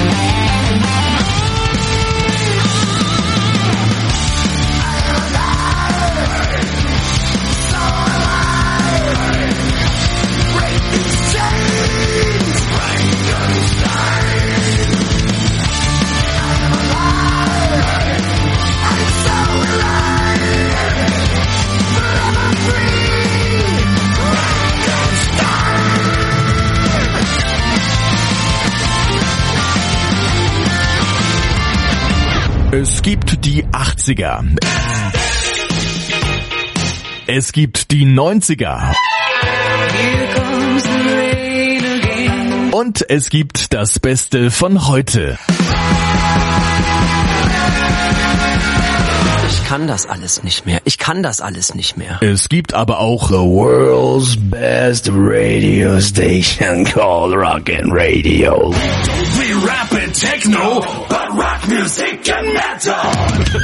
Es gibt die 80er. Es gibt die 90er. Und es gibt das Beste von heute. Ich kann das alles nicht mehr. Es gibt aber auch the world's best radio station called Rockin' Radio. Don't be rapping techno, but rock music and metal.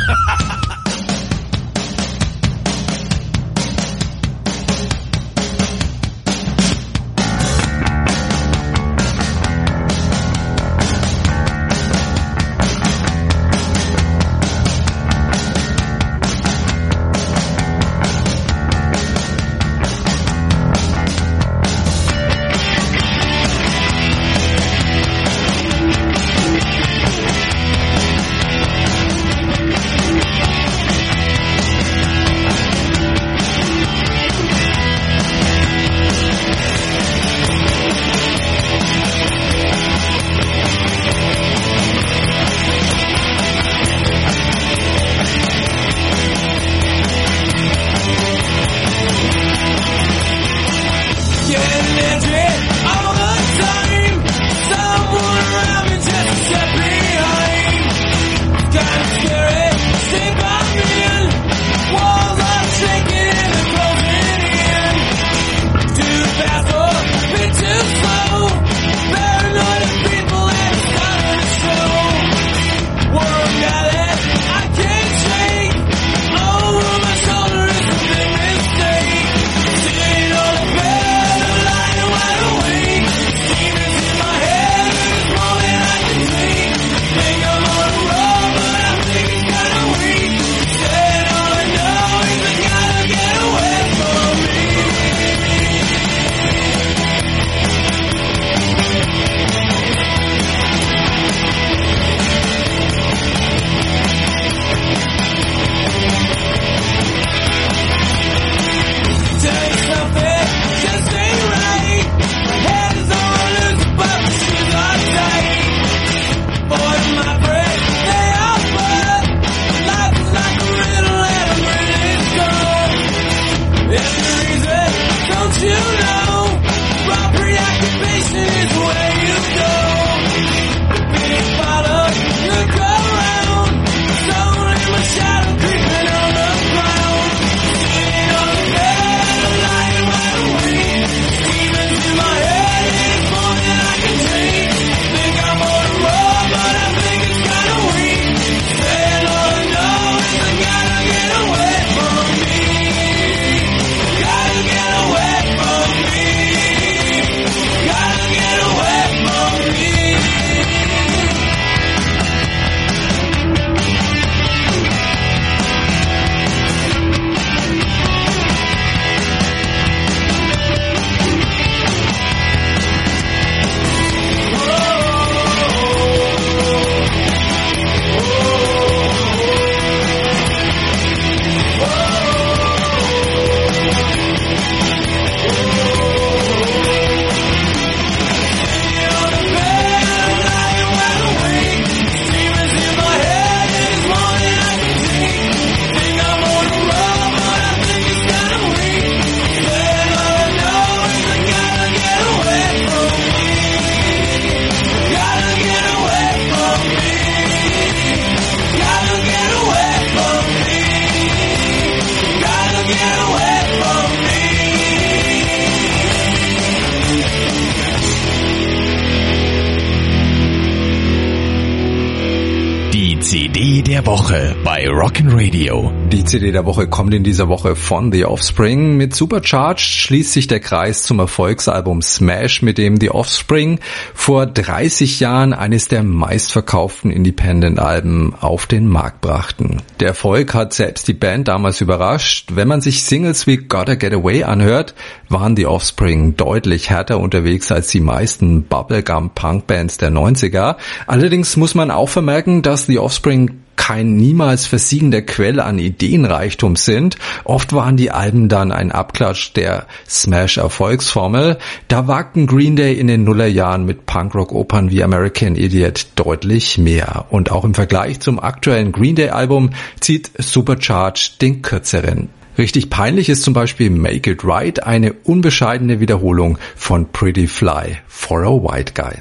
CD der Woche bei Rockin' Radio, Die CD der Woche kommt in dieser Woche von The Offspring. Mit Supercharged schließt sich der Kreis zum Erfolgsalbum Smash, mit dem The Offspring vor 30 Jahren eines der meistverkauften Independent-Alben auf den Markt brachten. Der Erfolg hat selbst die Band damals überrascht. Wenn man sich Singles wie Gotta Get Away anhört, waren The Offspring deutlich härter unterwegs als die meisten Bubblegum-Punk-Bands der 90er. Allerdings muss man auch vermerken, dass The Offspring kein niemals versiegender Quell an Ideenreichtum sind. Oft waren die Alben dann ein Abklatsch der Smash-Erfolgsformel. Da wagten Green Day in den Nullerjahren mit Punkrock-Opern wie American Idiot deutlich mehr. Und auch im Vergleich zum aktuellen Green Day-Album zieht Supercharged den kürzeren. Richtig peinlich ist zum Beispiel Make It Right, eine unbescheidene Wiederholung von Pretty Fly for a White Guy.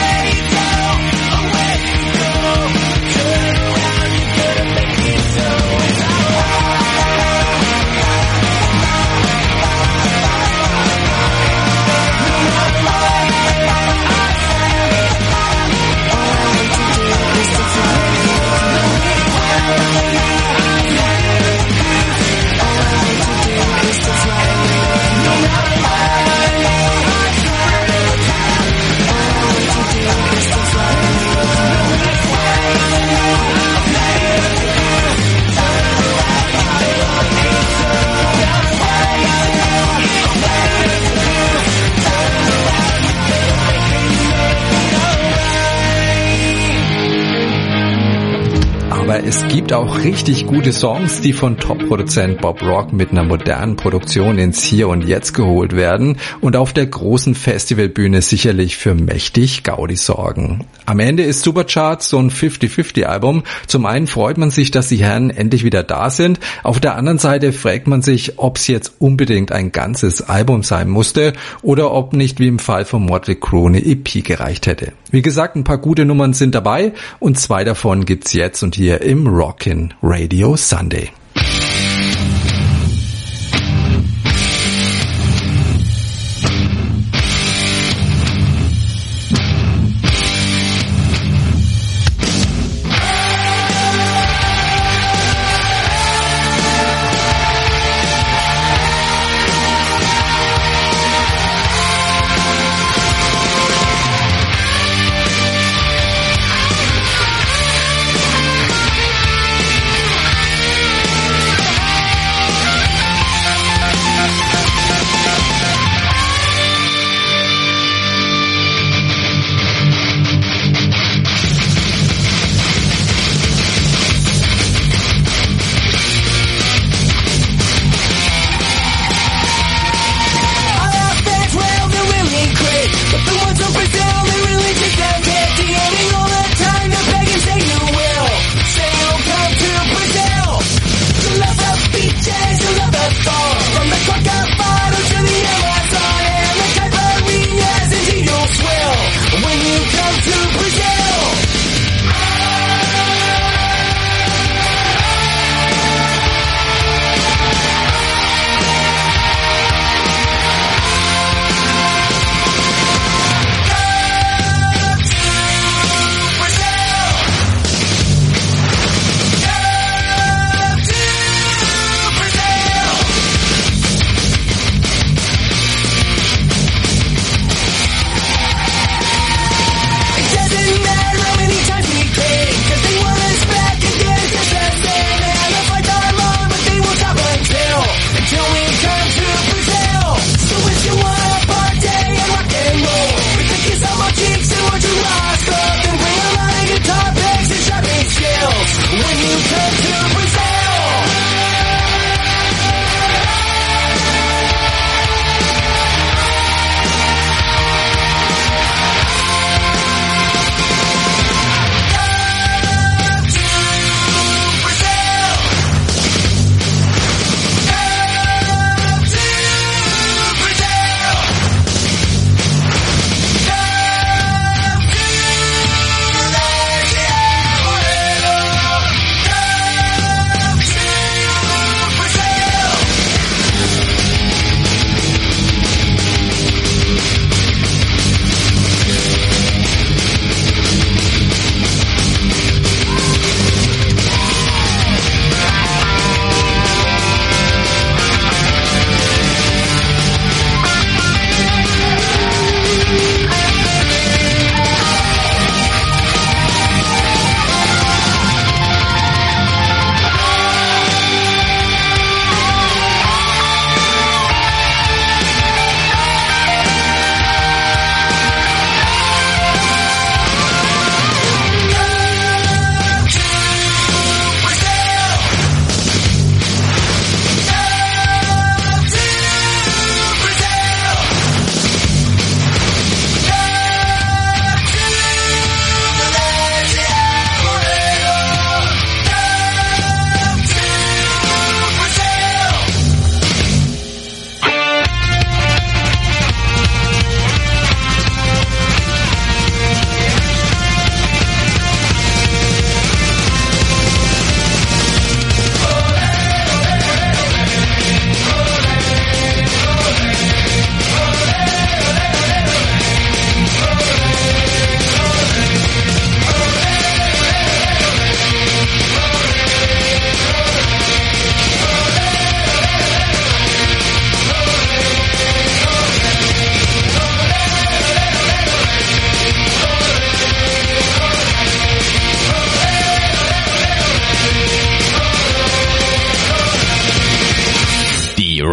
Aber es gibt auch richtig gute Songs, die von Top-Produzent Bob Rock mit einer modernen Produktion ins Hier und Jetzt geholt werden und auf der großen Festivalbühne sicherlich für mächtig Gaudi sorgen. Am Ende ist Supercharged so ein 50-50-Album. Zum einen freut man sich, dass die Herren endlich wieder da sind. Auf der anderen Seite fragt man sich, ob es jetzt unbedingt ein ganzes Album sein musste oder ob nicht wie im Fall von Motley Crue eine EP gereicht hätte. Wie gesagt, ein paar gute Nummern sind dabei und 2 davon gibt's jetzt und hier im Rockin' Radio Sunday.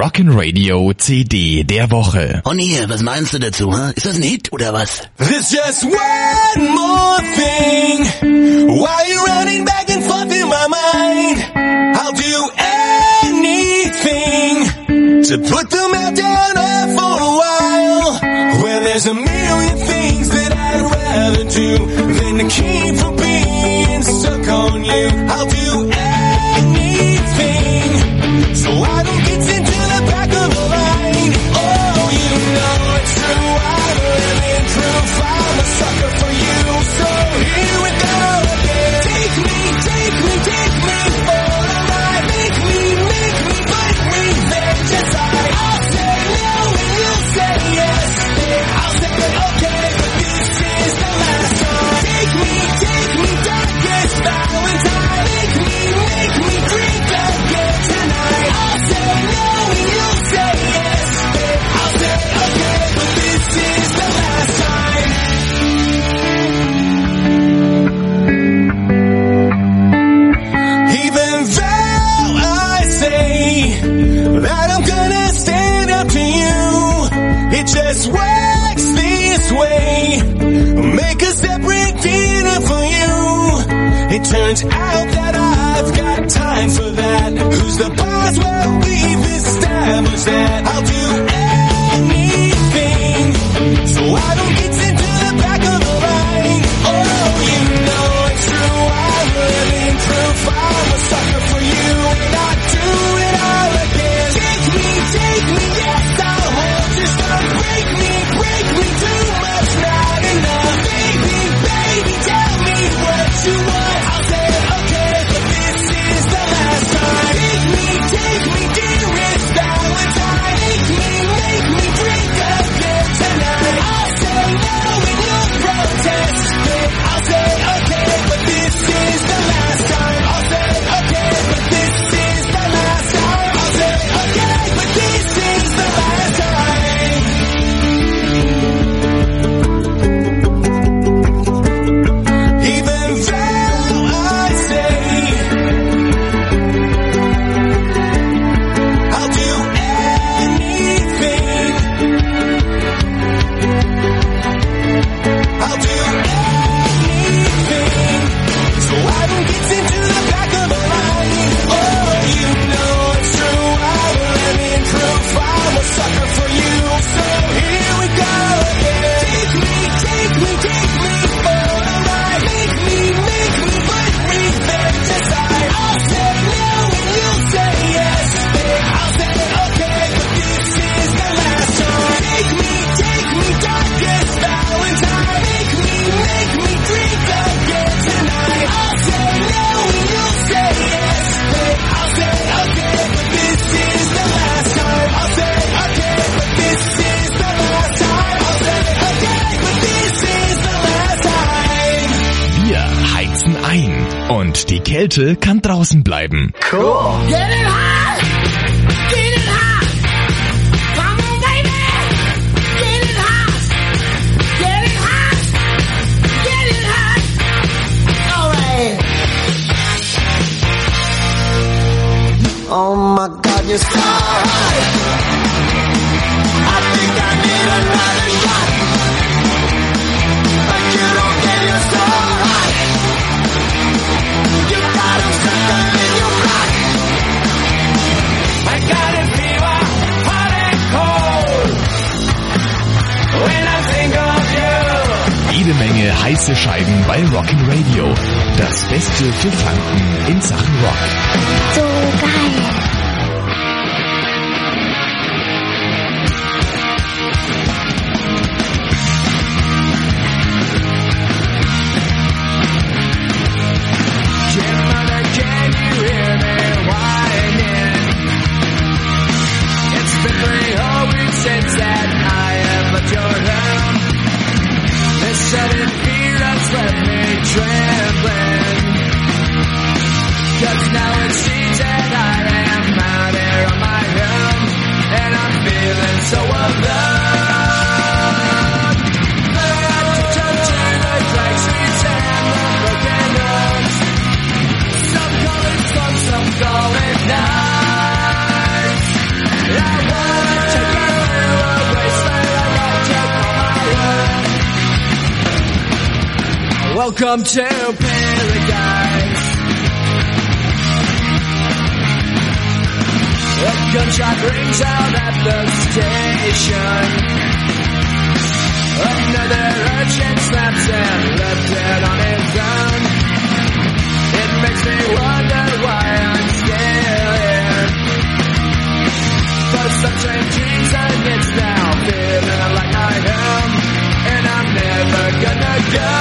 Rock'n'Radio CD der Woche. Honey, was meinst du dazu? Ist das ein Hit oder was? There's just one more thing. While you're running back and forth in my mind, I'll do anything to put the meltdown off for a while. Well, there's a million things that I'd rather do than to keep from being stuck on you. I'll do anything so I don't get into the back of the line. Oh, you know it's true, I'm living proof. I'm a sucker for you, so here we go again. Take me for a ride. Make me put revenge aside. I'll say no and you'll say yes. I'll say okay, but this is the last time. Take me, darkest Valentine. Make me drink again tonight. I'll say no and you'll say yes. I'll say okay, but this is the last time. Even though I say that I'm gonna stand up to you, it just works this way. Make a separate dinner for you. It turns out that I've got time for that. Who's the boss? Well, we've established that. I'll do anything so I don't get into the back of the line. Oh, you know it's true, I'm living proof. I'm a sucker for you and I do it all again. Take me, yes, I'll hold your stuff. Break me, too much, not enough. Baby, tell me what you want. I'll say okay, but this is the last time. Take me, dearest Valentine. Make me drink again tonight. I'll say no and you'll protest. I'll say okay, but this is the last time. I'll say okay, but this is the last time. I'll say okay, but this is the last time. Even though I say I'll do anything, I'll do anything so I don't get into the back of the line. Oh, you know it's true, I'm living proof. I'm a sucker for you, so here we go again. Take me for a ride. Make me put revenge aside. I'll say no and you'll say yes. I'll say okay, but this is the last time. Take me, darkest Valentine. Make me drink again tonight. I'll say no and you'll say yes. I'll say okay, but this is the last time. I'll say okay, but this is the last time. I'll say okay, but this is the last time. Wir heizen ein und die Kälte kann draußen bleiben. Cool. Get it hot! Get it hot! Come on, baby! Get it hot! Get it hot! Get it hot! Alright! Oh my God, you're so hot! I think I need another shot! But you don't get it so hot! You got 'em stuck up in your blood! I got a fever, hot and cold. When I think of you. Jede Menge heiße Scheiben bei Rock'n'Radio. Das Beste für Franken in Sachen Rock. So geil! Mother, can you hear me whining? It's been 3 whole weeks since that I have left your home. This sudden fear has left me trembling. 'Cause now it seems that I am out here on my own, and I'm feeling so alone. Love to touch you like sweet sand on broken bones. Some call it sun, some call it night. I Welcome to paradise. A gunshot rings out at the station. Another urchin snaps and left dead on his own. It makes me wonder why I'm still here. For some strange reason it's now feeling like my home, and I'm never gonna go.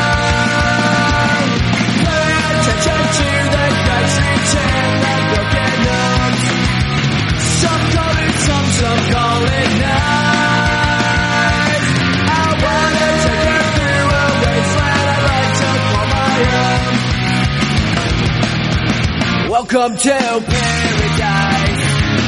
Pay attention to the gunshots and the broken homes. Some call it some call it night. I wanna take you through a wasteland I'd like to call my own. Welcome to paradise.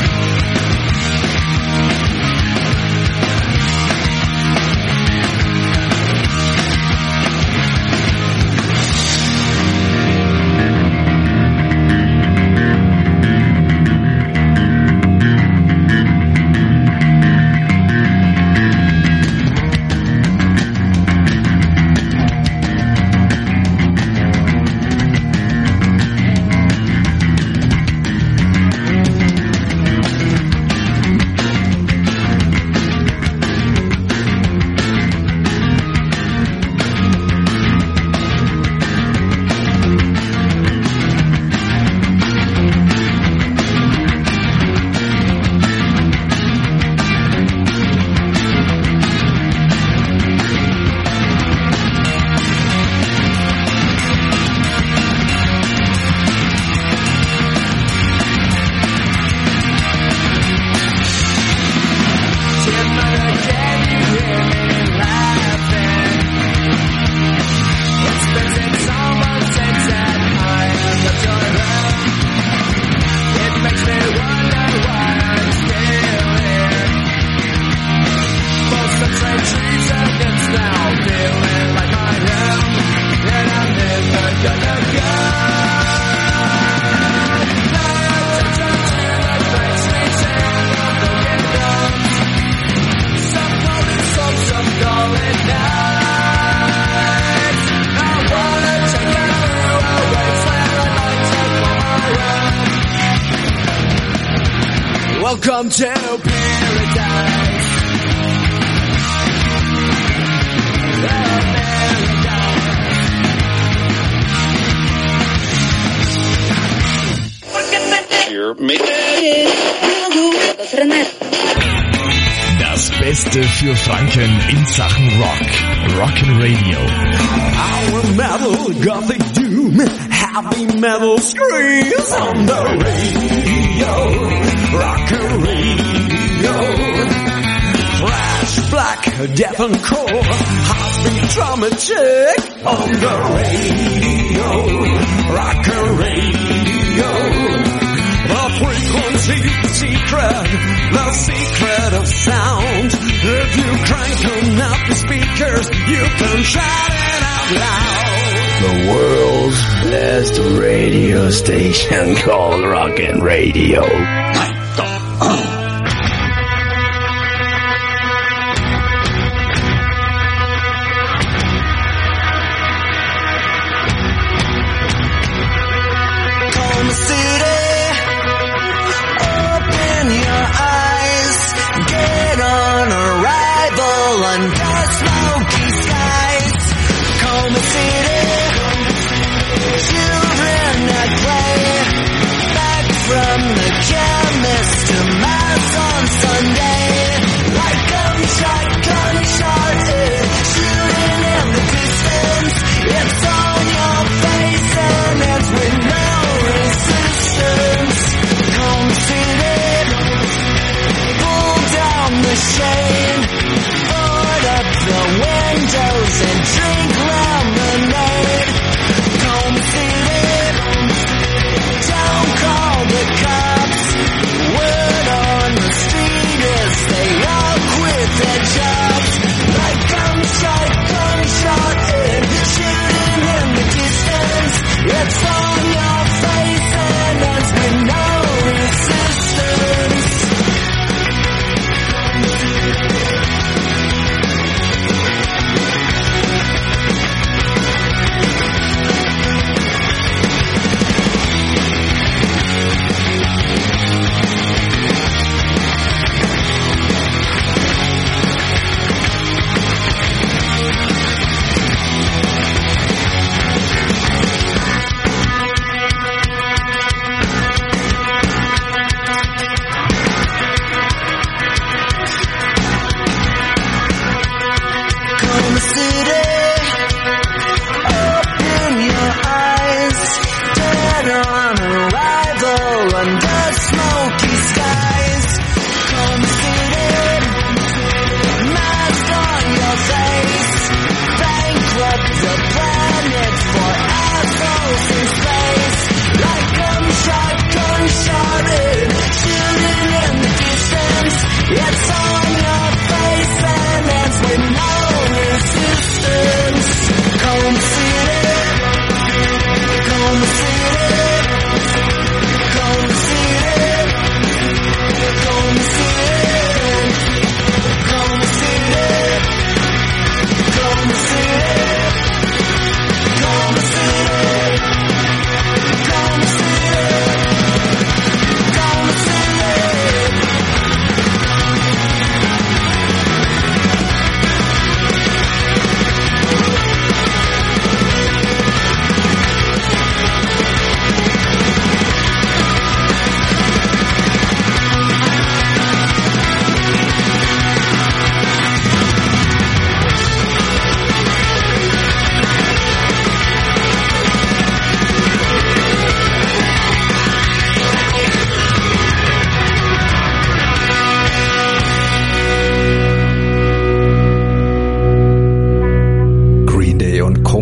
Welcome to paradise. Das Beste für Franken in Sachen Rock. Rock'n'Radio. Our metal, gothic doom, heavy metal screams on the radio. Rock'n'Radio. Thrash, black, death and core, heartbeat dramatic on the radio. Rock'n'Radio. The frequency secret, the secret of sound. If you crank enough the speakers, you can shout it out loud. The world's best radio station called Rockin' Radio. From the chemist to my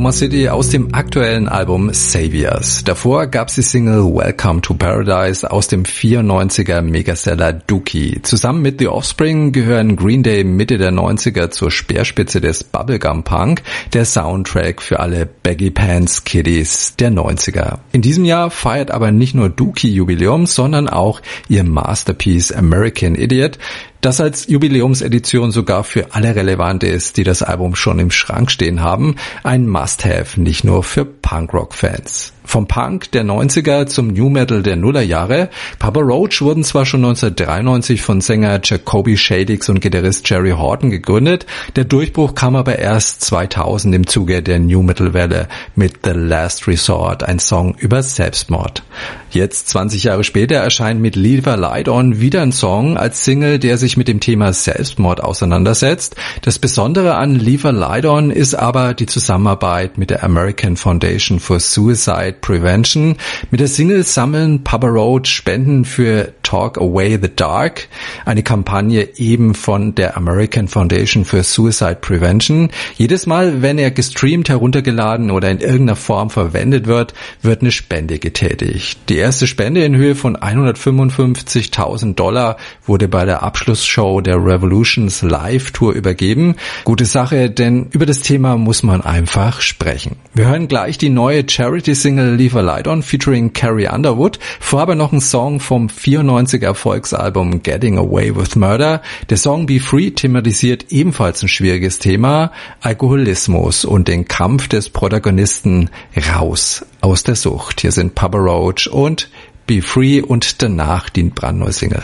Oklahoma City aus dem aktuellen Album Saviors. Davor gab's die Single Welcome to Paradise aus dem 94er Megaseller Dookie. Zusammen mit The Offspring gehören Green Day Mitte der 90er zur Speerspitze des Bubblegum Punk, der Soundtrack für alle Baggy Pants Kiddies der 90er. In diesem Jahr feiert aber nicht nur Dookie Jubiläum, sondern auch ihr Masterpiece American Idiot, das als Jubiläumsedition sogar für alle relevant ist, die das Album schon im Schrank stehen haben. Ein Must-Have, nicht nur für Punkrock-Fans. Vom Punk der 90er zum New Metal der Nullerjahre. Papa Roach wurden zwar schon 1993 von Sänger Jacoby Shaddix und Gitarrist Jerry Horton gegründet, der Durchbruch kam aber erst 2000 im Zuge der New Metal Welle mit The Last Resort, ein Song über Selbstmord. Jetzt, 20 Jahre später, erscheint mit Leave a Light On wieder ein Song als Single, der sich mit dem Thema Selbstmord auseinandersetzt. Das Besondere an Leave a Light On ist aber die Zusammenarbeit mit der American Foundation for Suicide Prevention. Mit der Single sammeln Papa Roach Spenden für Talk Away the Dark, eine Kampagne eben von der American Foundation for Suicide Prevention. Jedes Mal, wenn er gestreamt, heruntergeladen oder in irgendeiner Form verwendet wird, wird eine Spende getätigt. Die erste Spende in Höhe von $155.000 wurde bei der Abschlussshow der Revolutions Live Tour übergeben. Gute Sache, denn über das Thema muss man einfach sprechen. Wir hören gleich die neue Charity-Single Leave a Light On featuring Carrie Underwood, vorher noch ein Song vom 94er Erfolgsalbum Getting Away with Murder. Der Song Be Free thematisiert ebenfalls ein schwieriges Thema, Alkoholismus und den Kampf des Protagonisten raus aus der Sucht. Hier sind Papa Roach und Be Free und danach die brandneue Single.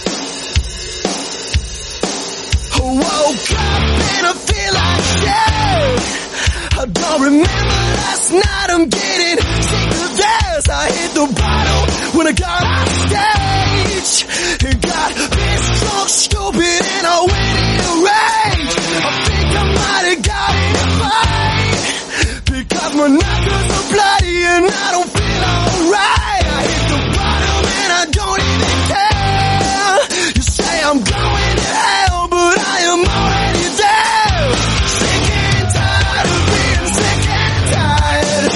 I don't remember last night, I'm getting sick of this. I hit the bottle when I got off stage. It got pissed, drunk, stupid, and I went in a rage. I think I might have got in a fight, because my knuckles are bloody and I don't feel alright. I hit the bottom and I don't even care. You say I'm going to hell, but I am already there. Sick and tired of being sick and tired.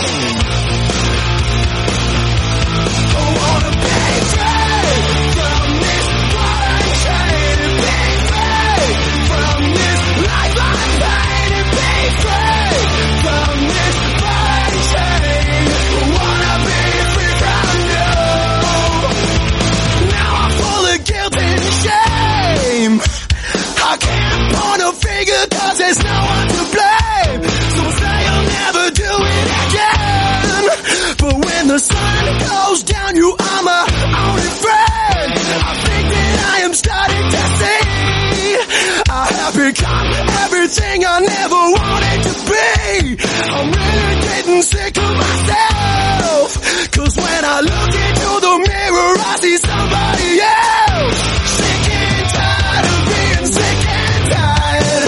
I wanna be free from this foreign chain and be free from this life I'm pain and be free from this foreign chain. I wanna be free from you. Now I'm full of guilt and shame. I can't point a finger 'cause there's no one to blame. So say I'll never do it again. But when the sun goes down, you are my only friend. I think that I am starting to see I have become everything I never wanted to be. I'm really getting sick of myself, 'cause when I look into the mirror, I see somebody else. Sick and tired of being sick and tired.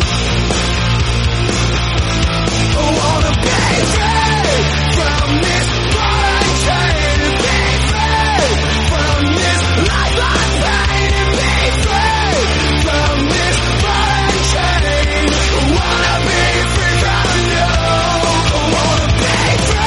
I wanna be free from this foreign chain and be free from this lifeline pain and be free from this foreign chain. I wanna be free from you. I wanna be free.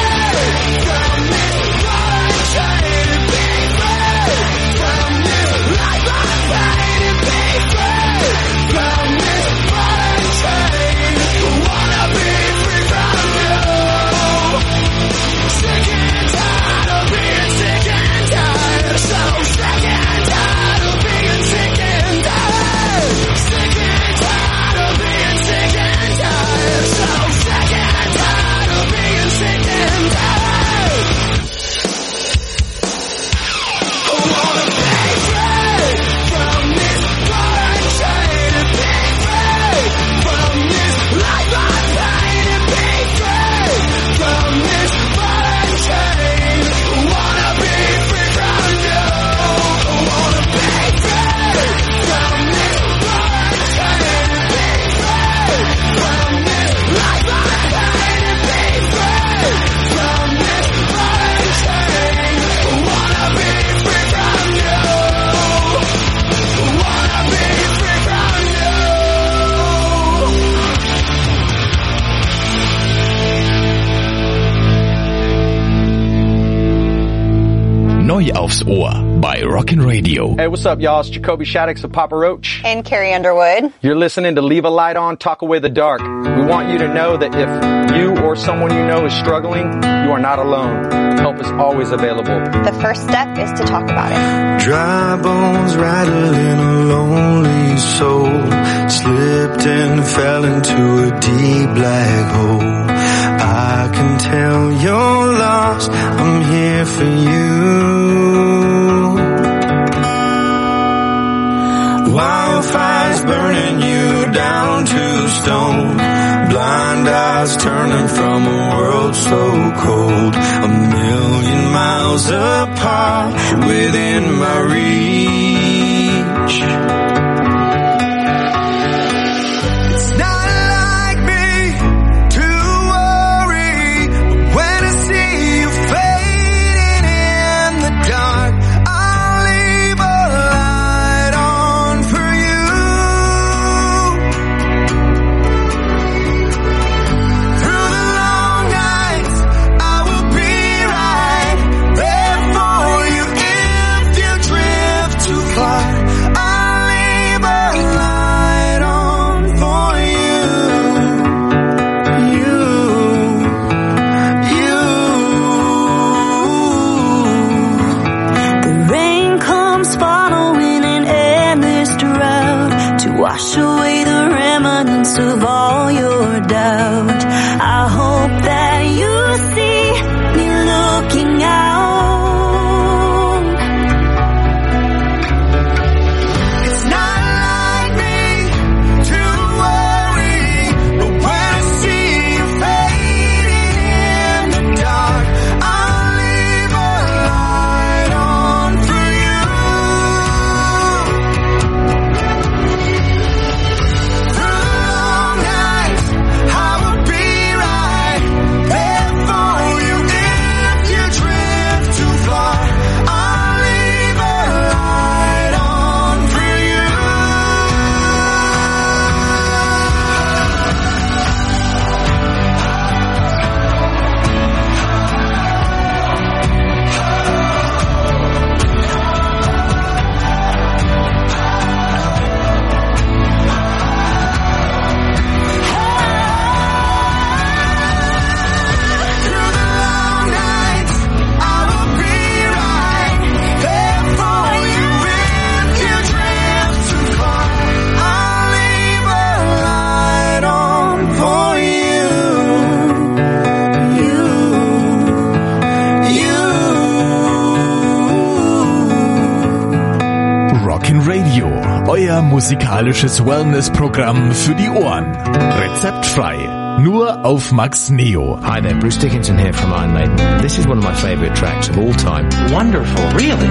Neu aufs Ohr bei Rockin' Radio. Hey, what's up, y'all? It's Jacoby Shaddix of Papa Roach. And Carrie Underwood. You're listening to Leave a Light On, Talk Away the Dark. We want you to know that if you or someone you know is struggling, you are not alone. Help is always available. The first step is to talk about it. Dry bones rattling a lonely soul. Slipped and fell into a deep black hole. I can tell you're lost. I'm here for you. Wildfires burning you down to stone. Blind eyes turning from a world so cold. A million miles apart within my reach. It's not like me to worry, but when I see you fading in the dark, I'll leave a light on for you. Through the long nights, I will be right there for you. If you drift too far, I'll leave a light on for you. The rain comes following an endless drought to wash away the remnants of all your doubt. I hope that you see me looking out. It's not like me to worry, but when I see you fading in the dark, I'll leave a light on for you. Through the long nights, I will be right there for you. If you drift too far, I'll leave a light on for you. Through the long nights, I will be right there for you. If you drift too far, I'll leave a light on for you. Rockin' Radio, euer musikalisches Wellness-Programm für die Ohren. Rezeptfrei, nur auf Max Neo. Hi there, Bruce Dickinson here from Iron Maiden. This is one of my favourite tracks of all time. Wonderful, really.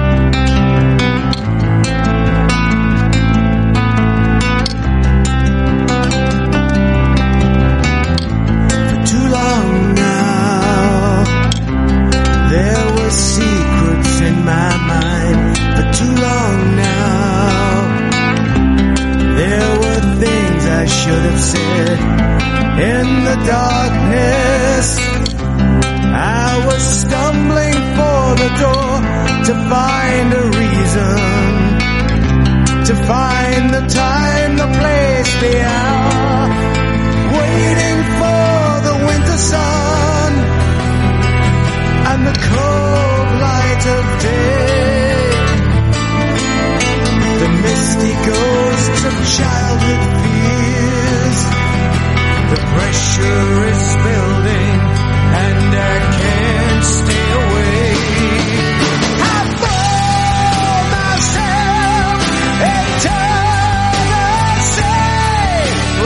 Too long now. There were secrets in my mind. For too long now. There were things I should have said. In the darkness, I was stumbling for the door to find a reason, to find the time, the place, the hour, waiting for the winter sun and the cold light of day. The misty ghosts of childhood fears. The pressure is building and I can't stay away. I throw myself into the sea.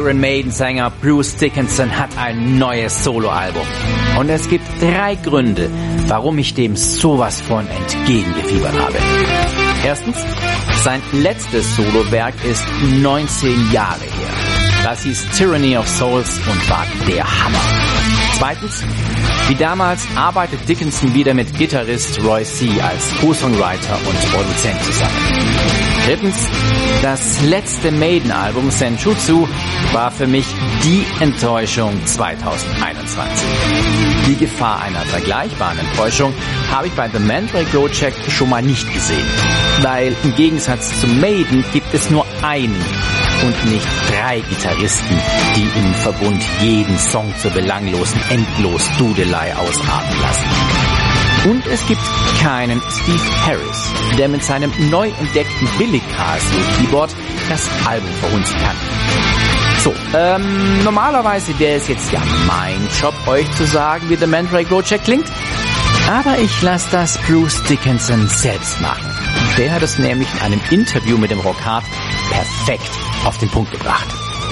Iron Maiden-Sänger Bruce Dickinson hat ein neues Soloalbum. Und es gibt 3 Gründe, warum ich dem sowas von entgegengefiebert habe. Erstens, sein letztes Solowerk ist 19 Jahre her. Das hieß Tyranny of Souls und war der Hammer. Zweitens, wie damals arbeitet Dickinson wieder mit Gitarrist Roy C. als Co-Songwriter und Produzent zusammen. Drittens, das letzte Maiden-Album Senjutsu war für mich die Enttäuschung 2021. Die Gefahr einer vergleichbaren Enttäuschung habe ich bei The Mandrake Project schon mal nicht gesehen. Weil im Gegensatz zu Maiden gibt es nur einen und nicht 3 Gitarristen, die im Verbund jeden Song zur belanglosen Endlos-Dudelei ausarten lassen. Und es gibt keinen Steve Harris, der mit seinem neu entdeckten Billy Casio-Keyboard das Album verhunzen kann. So, normalerweise wäre es jetzt ja mein Job, euch zu sagen, wie The Mandrake Project klingt. Aber ich lasse das Bruce Dickinson selbst machen. Der hat es nämlich in einem Interview mit dem Rockhard perfekt auf den Punkt gebracht.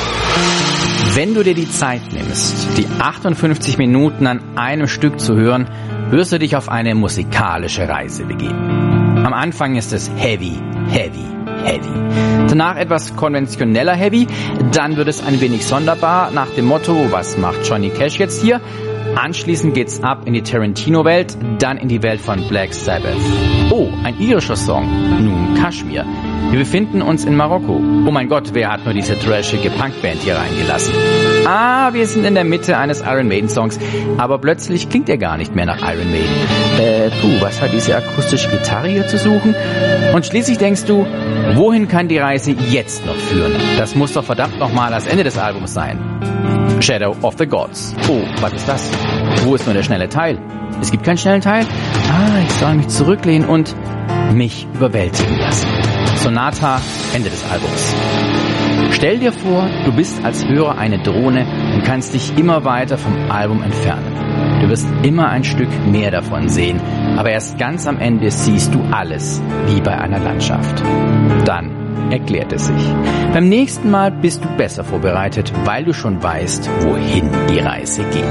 Wenn du dir die Zeit nimmst, die 58 Minuten an einem Stück zu hören, wirst du dich auf eine musikalische Reise begeben. Am Anfang ist es heavy, heavy, heavy. Danach etwas konventioneller heavy, dann wird es ein wenig sonderbar nach dem Motto, was macht Johnny Cash jetzt hier? Anschließend geht's ab in die Tarantino-Welt, dann in die Welt von Black Sabbath. Oh, ein irischer Song. Nun Kashmir. Wir befinden uns in Marokko. Oh mein Gott, wer hat nur diese trashige Punkband hier reingelassen? Ah, wir sind in der Mitte eines Iron Maiden Songs, aber plötzlich klingt er gar nicht mehr nach Iron Maiden. Was hat diese akustische Gitarre hier zu suchen? Und schließlich denkst du, wohin kann die Reise jetzt noch führen? Das muss doch verdammt nochmal das Ende des Albums sein. Shadow of the Gods. Oh, was ist das? Wo ist nur der schnelle Teil? Es gibt keinen schnellen Teil? Ich soll mich zurücklehnen und mich überwältigen lassen. Sonata, Ende des Albums. Stell dir vor, du bist als Hörer eine Drohne und kannst dich immer weiter vom Album entfernen. Du wirst immer ein Stück mehr davon sehen, aber erst ganz am Ende siehst du alles, wie bei einer Landschaft. Dann erklärt es sich. Beim nächsten Mal bist du besser vorbereitet, weil du schon weißt, wohin die Reise geht.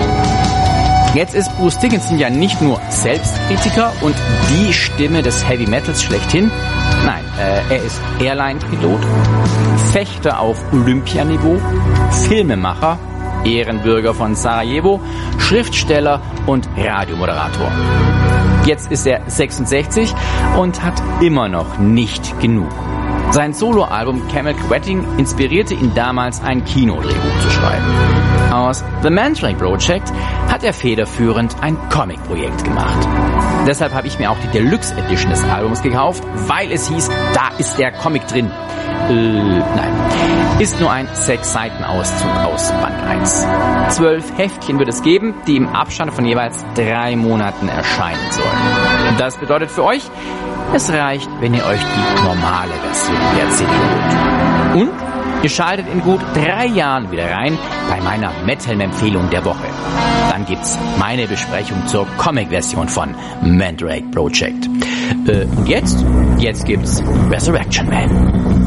Jetzt ist Bruce Dickinson ja nicht nur Selbstkritiker und die Stimme des Heavy Metals schlechthin. Nein, er ist Airline-Pilot, Fechter auf Olympianiveau, Filmemacher, Ehrenbürger von Sarajevo, Schriftsteller und Radiomoderator. Jetzt ist er 66 und hat immer noch nicht genug. Sein Soloalbum Camel Quetting inspirierte ihn damals, ein Kinodrehbuch zu schreiben. Aus The Mandrake Project hat er federführend ein Comic-Projekt gemacht. Deshalb habe ich mir auch die Deluxe Edition des Albums gekauft, weil es hieß, da ist der Comic drin. Nein. Ist nur ein 6-Seiten-Auszug aus Band 1. 12 Heftchen wird es geben, die im Abstand von jeweils 3 Monaten erscheinen sollen. Das bedeutet für euch, es reicht, wenn ihr euch die normale Version der CD holt. Und ihr schaltet in gut 3 Jahren wieder rein bei meiner Metal-Empfehlung der Woche. Dann gibt's meine Besprechung zur Comic-Version von Mandrake Project. Und jetzt gibt's Resurrection Man.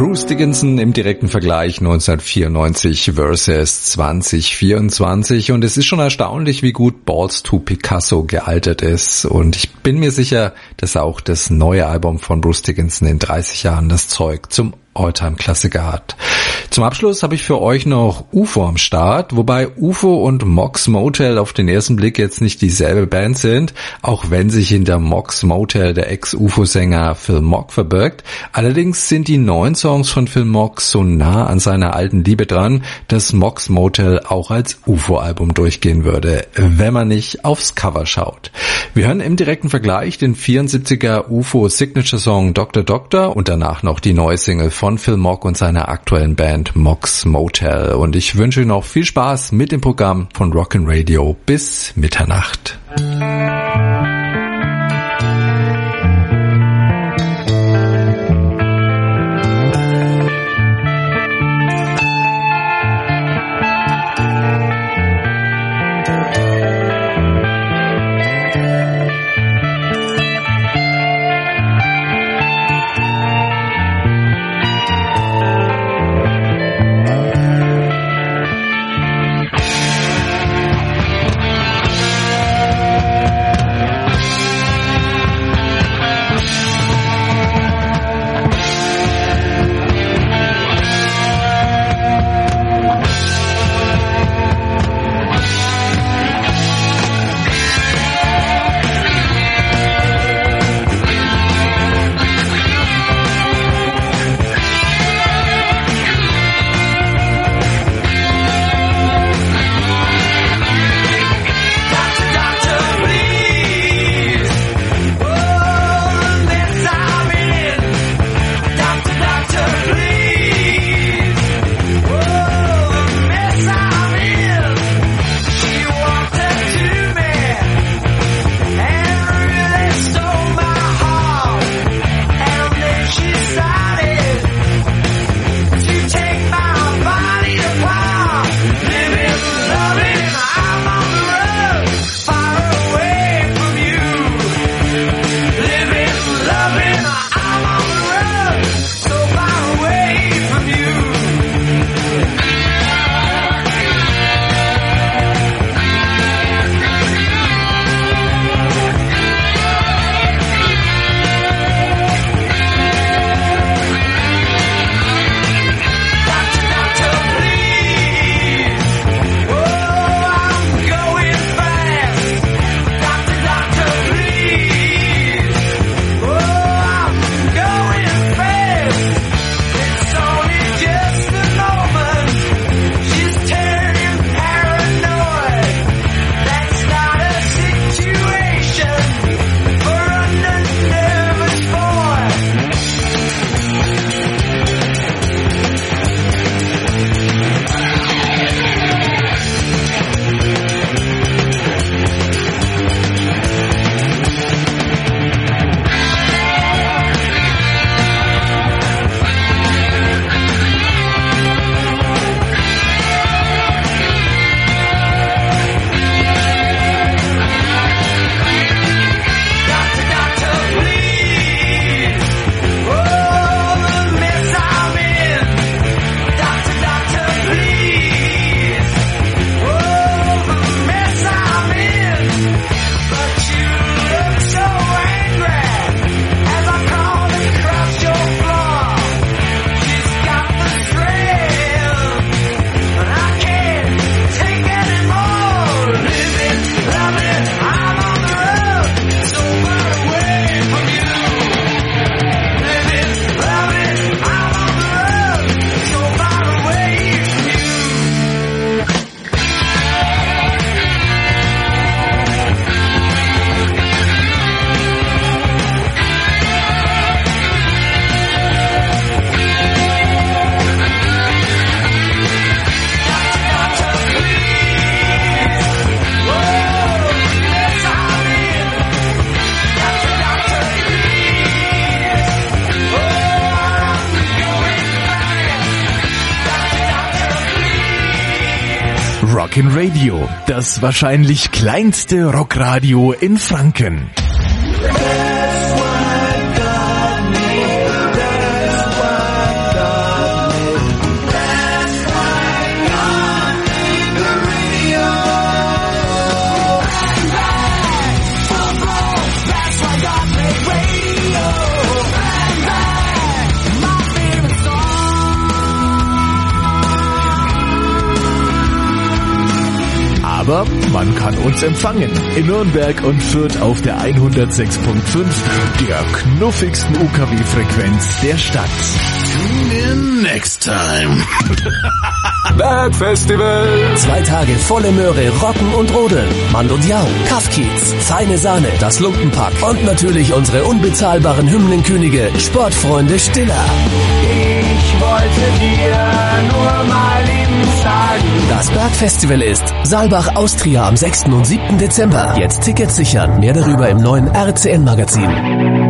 Bruce Dickinson im direkten Vergleich 1994 versus 2024 und es ist schon erstaunlich, wie gut Balls to Picasso gealtert ist und ich bin mir sicher, dass auch das neue Album von Bruce Dickinson in 30 Jahren das Zeug zum Alltime-Klassiker hat. Zum Abschluss habe ich für euch noch UFO am Start, wobei UFO und Mox Motel auf den ersten Blick jetzt nicht dieselbe Band sind, auch wenn sich hinter Mox Motel der Ex-UFO-Sänger Phil Mogg verbirgt. Allerdings sind die neuen Songs von Phil Mogg so nah an seiner alten Liebe dran, dass Mox Motel auch als UFO-Album durchgehen würde, wenn man nicht aufs Cover schaut. Wir hören im direkten Vergleich den 74er UFO-Signature-Song Dr. Doctor und danach noch die neue Single von Phil Mogg und seiner aktuellen Band Mox Motel. Und ich wünsche Ihnen noch viel Spaß mit dem Programm von Rockin' Radio bis Mitternacht. Rockin' Radio, das wahrscheinlich kleinste Rockradio in Franken. Aber man kann uns empfangen. In Nürnberg und Fürth auf der 106.5, der knuffigsten UKW-Frequenz der Stadt. Tune in next time. Bergfestival. 2 Tage volle Möhre, Rocken und Rodeln. Mand und Jau, Kaffkiez, feine Sahne, das Lumpenpack und natürlich unsere unbezahlbaren Hymnenkönige, Sportfreunde Stiller. Ich wollte dir nur mal eben sagen. Das Bergfestival ist Saalbach Austria am 6. und 7. Dezember. Jetzt Tickets sichern. Mehr darüber im neuen RCN-Magazin.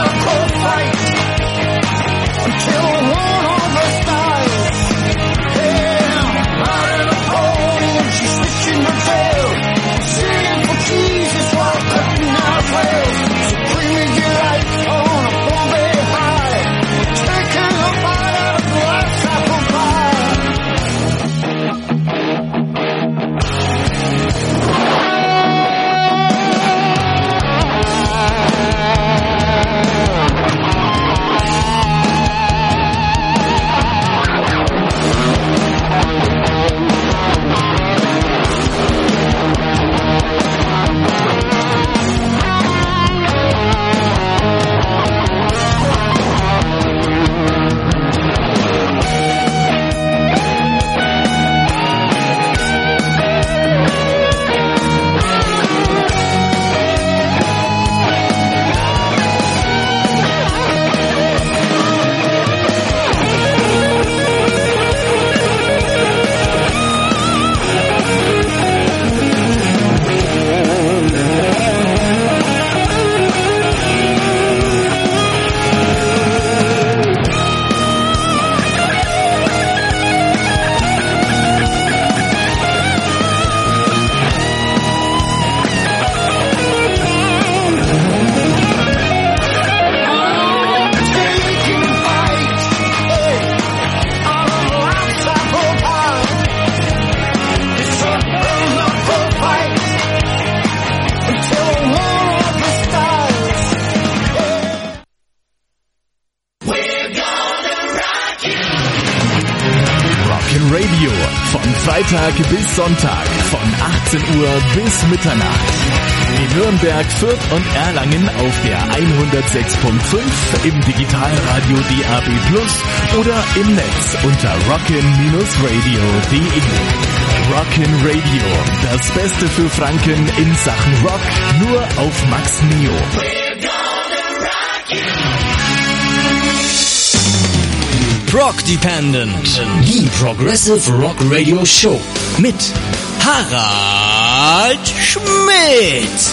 Until one of us dies. Hey, von Freitag bis Sonntag von 18 Uhr bis Mitternacht. In Nürnberg, Fürth und Erlangen auf der 106.5, im Digitalradio DAB+ oder im Netz unter rockin-radio.de. Rockin' Radio, das Beste für Franken in Sachen Rock, nur auf Max Neo. Rock Dependent, die Progressive Rock Radio Show mit Harald Schmidt.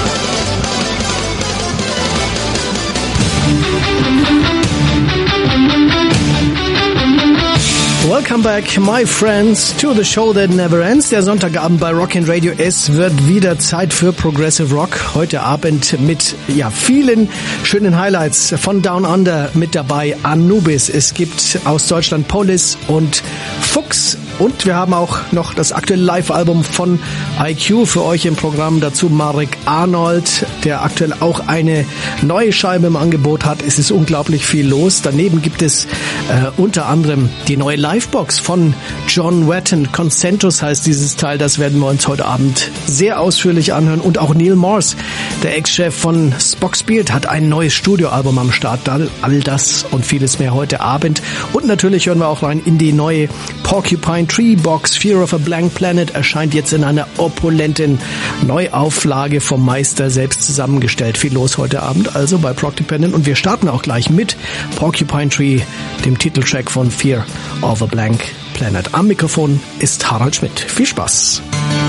Welcome back, my friends, to the show that never ends. Der Sonntagabend bei Rockin' Radio. Es wird wieder Zeit für Progressive Rock. Heute Abend mit vielen schönen Highlights von Down Under mit dabei. Anubis. Es gibt aus Deutschland Polis und Fuchs. Und wir haben auch noch das aktuelle Live-Album von IQ für euch im Programm. Dazu Marek Arnold, der aktuell auch eine neue Scheibe im Angebot hat. Es ist unglaublich viel los. Daneben gibt es unter anderem die neue Livebox von John Wetton. Consentus heißt dieses Teil. Das werden wir uns heute Abend sehr ausführlich anhören. Und auch Neil Morse, der Ex-Chef von Spock's Beard, hat ein neues Studioalbum am Start. All das und vieles mehr heute Abend. Und natürlich hören wir auch rein in die neue Porcupine Tree Box. Fear of a Blank Planet erscheint jetzt in einer opulenten Neuauflage vom Meister selbst zusammengestellt. Viel los heute Abend also bei Prog Dependent, und wir starten auch gleich mit Porcupine Tree, dem Titeltrack von Fear of a Blank Planet. Am Mikrofon ist Harald Schmidt. Viel Spaß.